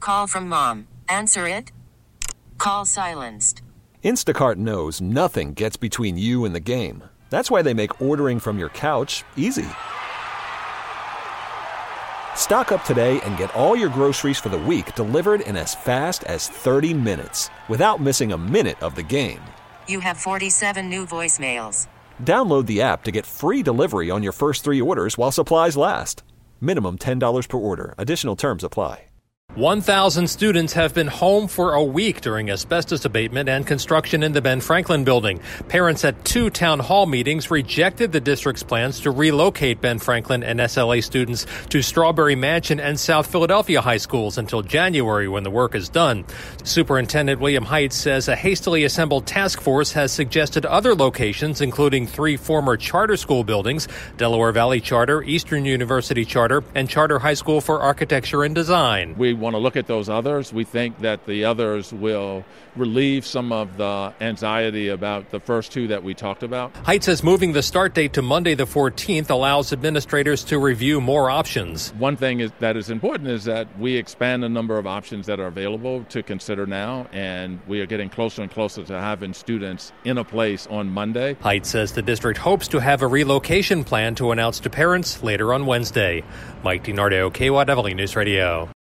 call from mom. Answer it. Call silenced. Instacart knows nothing gets between you and the game. That's why they make ordering from your couch easy. Stock up today and get all your groceries for the week delivered in as fast as 30 minutes without missing a minute of the game. You have 47 new voicemails. Download the app to get free delivery on your first 3 orders while supplies last. Minimum $10 per order. Additional terms apply. 1,000 students have been home for a week during asbestos abatement and construction in the Ben Franklin building. Parents at 2 town hall meetings rejected the district's plans to relocate Ben Franklin and SLA students to Strawberry Mansion and South Philadelphia high schools until January when the work is done. Superintendent William Heights says a hastily assembled task force has suggested other locations, including 3 former charter school buildings, Delaware Valley Charter, Eastern University Charter, and Charter High School for Architecture and Design. We want to look at those others. We think that the others will relieve some of the anxiety about the first 2 that we talked about. Height says moving the start date to Monday the 14th allows administrators to review more options. One thing that is important is that we expand the number of options that are available to consider now, and we are getting closer and closer to having students in a place on Monday. Height says the district hopes to have a relocation plan to announce to parents later on Wednesday. Mike DiNardo, KYW News Radio.